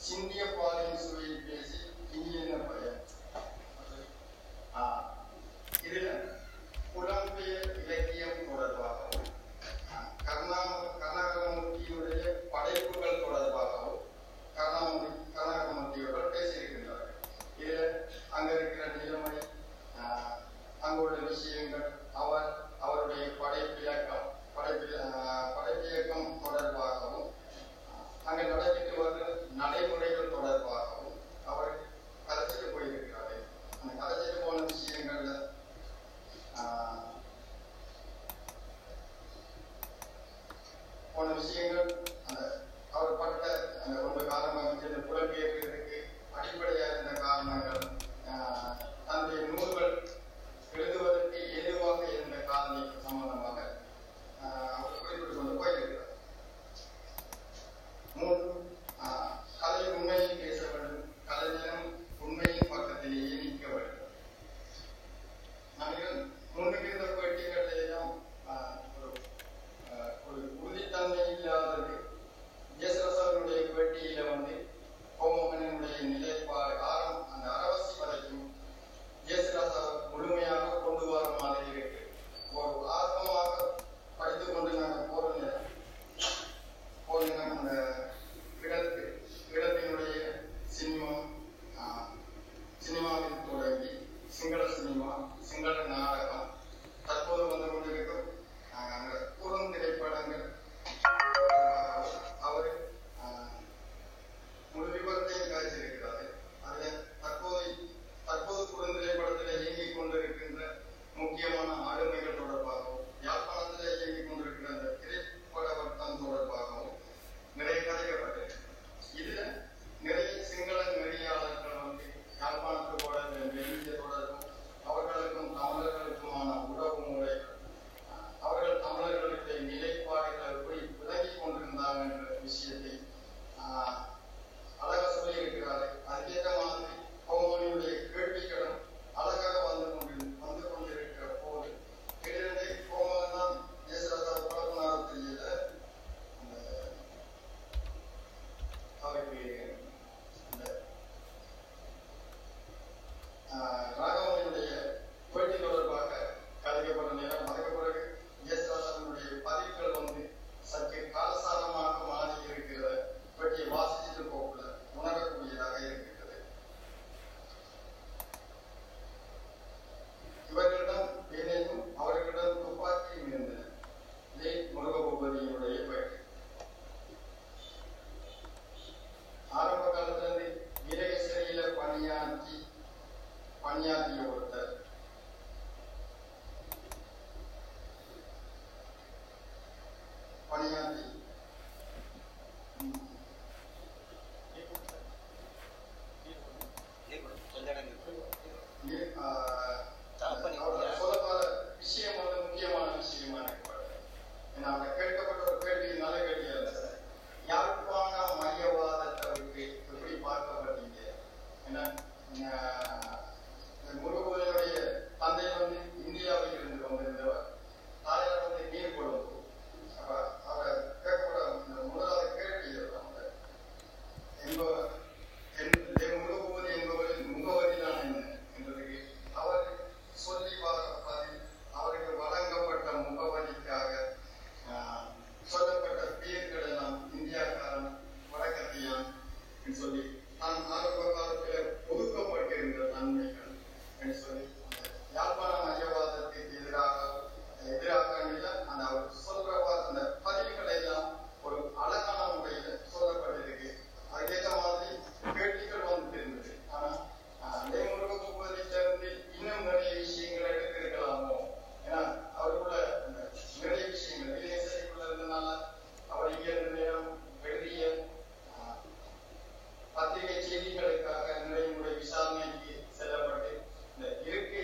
சிந்திய பாலின் சுவையை பேசி இனியன பயன். இதில் புலம்பெயர் இலக்கியம் தொடர்பாகவும் கருணாகரமூர்த்தியுடைய படைப்புகள் தொடர்பாகவும் கருணாகரமூர்த்தியோடு பேசியிருக்கின்றார்கள். இதில் அங்க இருக்கிற நிலைமை, அங்குள்ள விஷயங்கள், அவருடைய படைப்பியக்கம் தொடர்பாகவும் அங்கே நடைபெற்று வரும் நடைமுறைகள் தொடர்பாகவும் அவர் கதைச்சிட்டு போயிருக்கிறாரு. அந்த கதைச்சிட்டு போன விஷயங்கள்ல அந்த அவர் பட்ட அந்த ரொம்ப காரணமாக இந்த புலம்பெயர்கிறதுக்கு அடிப்படையாக இருந்த காரணங்கள், தன்னுடைய நூல்கள் எழுதுவதற்கு எதுவாக இருந்த காரணம் சம்பந்தமாக அவர் குறிப்பிட்டு கொண்டு போயிருக்கிறார். கலை உண்மையை பேச வேண்டும், கலைஞனும் உண்மையின் பக்கத்திலேயே நிற்க வேண்டும். நாங்கள் முன்னுக்கு இருந்த பேட்டிகள் எல்லாம் ஒரு உறுதித்தன்மை இல்லாதது. ஜெயசுரசனுடைய பேட்டியில கோமகனுடைய நிலைப்பாடு அந்த அரவசி வரைக்கும் ஜெயசுராசா முழுமையாக கொண்டு வர மாதிரி இருக்கு. ஒரு ஆர்வமாக படித்துக் கொண்டு நாங்கள் போற நேரம் அந்த இடத்தினுடைய சினிமாவில் தொடங்கி சிங்கள சினிமா, சிங்கள நாடகம், தற்போது வந்து கொண்டிருக்கும் குறுந்திரைப்படங்கள், அவர் முழு விபரத்தையும் காய்ச்சிருக்கிறாரு. அதில் தற்போது குறுந்திரைப்படத்தில் இயங்கிக் கொண்டிருக்கின்ற முக்கியமான ஆளுமைகள் தொடர்பாகவும், யாழ்ப்பாணத்தில் இயங்கிக் கொண்டிருக்கிற அந்த திரைப்பட வட்டம் தொடர்பாகவும் நிறைய கதைக்கப்பட்டது. இதுல நிறைய சிங்கள நெறியாளர்கள் யாழ்ப்பாணத்தோட நெருங்கிய தொடர்பும், அவர்களுக்கும் தமிழர்களுக்குமான உறவு முறைகள், அவர்கள் தமிழர்களுடைய நிலைப்பாடுகளை எப்படி விளங்கிக் கொண்டிருந்தாங்க என்ற விஷயத்தை அழகாக சொல்லியிருக்கிறாரு. அதுக்கேற்ற மாதிரி கோமகனுடைய கேள்விகளும் அழகாக வந்து கொண்டிருக்கிற போது இதிலிருந்தே கோமகன் தான் ஜெயசுராசா பழகுனாரோ தெரியல, அவருக்கு ராகவனுடைய பேட்டி தொடர்பாக கதைக்கப்பட்ட நேரம், அதுக்கு பிறகு ஜெயசுராசாவினுடைய பதிவுகள் சற்று காலசாரமாக மாறி இருக்கிறத பேட்டியை வாசிச்சுட்டு போகல உணரக்கூடியதாக இருக்கிறது. இவர்களிடம் வேலையும் அவர்களிடம் துப்பாக்கியும் இருந்தன. இதே முருகபூபதியினுடைய பேட்டி. ஆரம்ப காலத்திலிருந்து விலக சிறையில பணியாற்றிய ஒருத்தர் பணியாற்றி சொல்லப்போற விஷயம் முக்கியமான விஷயமா எனக்கு கேட்கப்பட்ட ஒரு கேள்வியினால கேள்வி யாழ்ப்பாண மையவாதத்தை விட்டு எப்படி பார்க்கப்பட்டீங்க? ஏன்னா முருகனுடைய தந்தை இந்தியாவில் இருந்து வந்திருந்தவர், தாயார் நீர் கொழும்பு. அப்ப அவரை கேட்கப்பட முதலாவது கேள்வி முருகபூதி என்பவரின் முகவரிதான் என்ன என்பதற்கு அவர் சொல்லி பதில், அவருக்கு வழங்கப்பட்ட முகவரிக்காக சொல்லப்பட்ட பேர்கள் எல்லாம் இந்தியாக்காரன், வடக்கத்தியான் சொல்லி நான் ஆரம்ப காலத்தில் ஒதுக்கப்பட்டிருந்த தன்மைகள் என்று சொல்லி யாழ்ப்பாண மையவாதத்துக்கு எதிராக அந்த அவர் சொல்ற அந்த பதிவுகளை எல்லாம் ஒரு அழகான முறையில சொல்லப்பட்டிருக்கு. அதுக்கேற்ற மாதிரி கேள்விகள் இருந்தது. ஆனா முருகபூபதியிலிருந்து இன்னும் நிறைய விஷயங்களை எடுத்திருக்கலாமோ? ஏன்னா அவருக்குள்ள நிறைய விஷயங்கள் விதேசத்துக்குள்ள இருந்ததுனால அவர் இங்க இருந்த நேரம் எழுதிய பத்திரிகை செய்திகளுக்காக நிறைய முறை விசாரணைக்கு செல்லப்பட்டு இந்த இருக்கை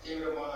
தீவிரமான